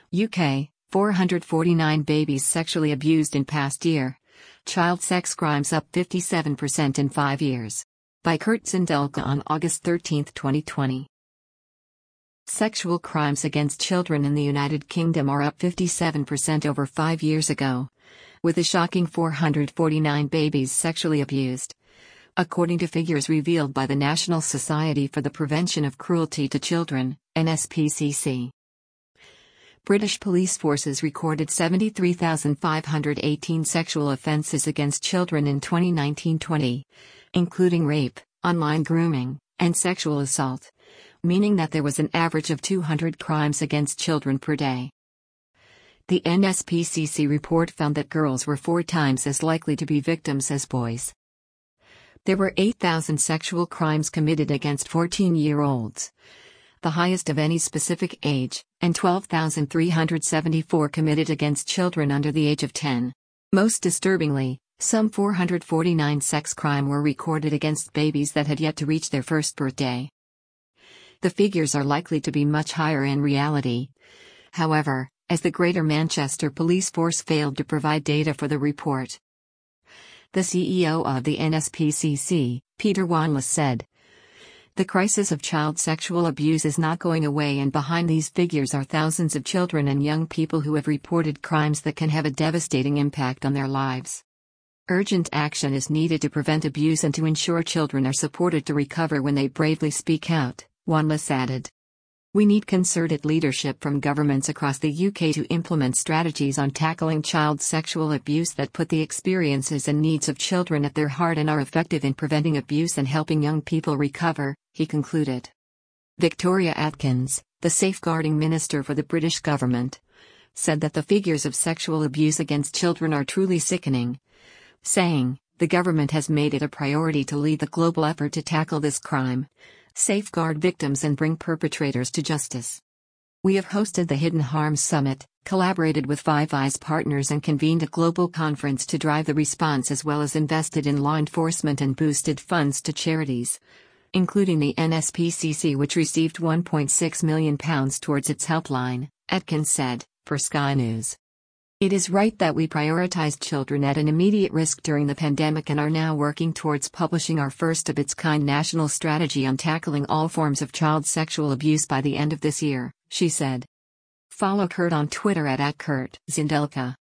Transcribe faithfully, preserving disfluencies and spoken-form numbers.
U K, four hundred forty-nine babies sexually abused in past year. Child sex crimes up fifty-seven percent in five years. By Kurt Zindelka on August thirteenth, twenty twenty. Sexual crimes against children in the United Kingdom are up fifty-seven percent over five years ago, with a shocking four hundred forty-nine babies sexually abused, according to figures revealed by the National Society for the Prevention of Cruelty to Children, N S P C C. British police forces recorded seventy-three thousand five hundred eighteen sexual offences against children in twenty nineteen twenty, including rape, online grooming, and sexual assault, meaning that there was an average of two hundred crimes against children per day. The N S P C C report found that girls were four times as likely to be victims as boys. There were eight thousand sexual crimes committed against fourteen-year-olds, the highest of any specific age, and twelve thousand three hundred seventy-four committed against children under the age of ten. Most disturbingly, some four hundred forty-nine sex crimes were recorded against babies that had yet to reach their first birthday. The figures are likely to be much higher in reality, however, as the Greater Manchester Police Force failed to provide data for the report. The C E O of the N S P C C, Peter Wanless, said, "The crisis of child sexual abuse is not going away, and behind these figures are thousands of children and young people who have reported crimes that can have a devastating impact on their lives. Urgent action is needed to prevent abuse and to ensure children are supported to recover when they bravely speak out," Wanless added. "We need concerted leadership from governments across the U K to implement strategies on tackling child sexual abuse that put the experiences and needs of children at their heart and are effective in preventing abuse and helping young people recover," he concluded. Victoria Atkins, the safeguarding minister for the British government, said that the figures of sexual abuse against children are truly sickening, saying, "The government has made it a priority to lead the global effort to tackle this crime, safeguard victims and bring perpetrators to justice. We have hosted the Hidden Harms Summit, collaborated with Five Eyes partners and convened a global conference to drive the response, as well as invested in law enforcement and boosted funds to charities, including the N S P C C, which received one point six million pounds towards its helpline," Atkins said, for Sky News. "It is right that we prioritized children at an immediate risk during the pandemic and are now working towards publishing our first-of-its-kind national strategy on tackling all forms of child sexual abuse by the end of this year," she said. Follow Kurt on Twitter at, at Kurt Zindelka.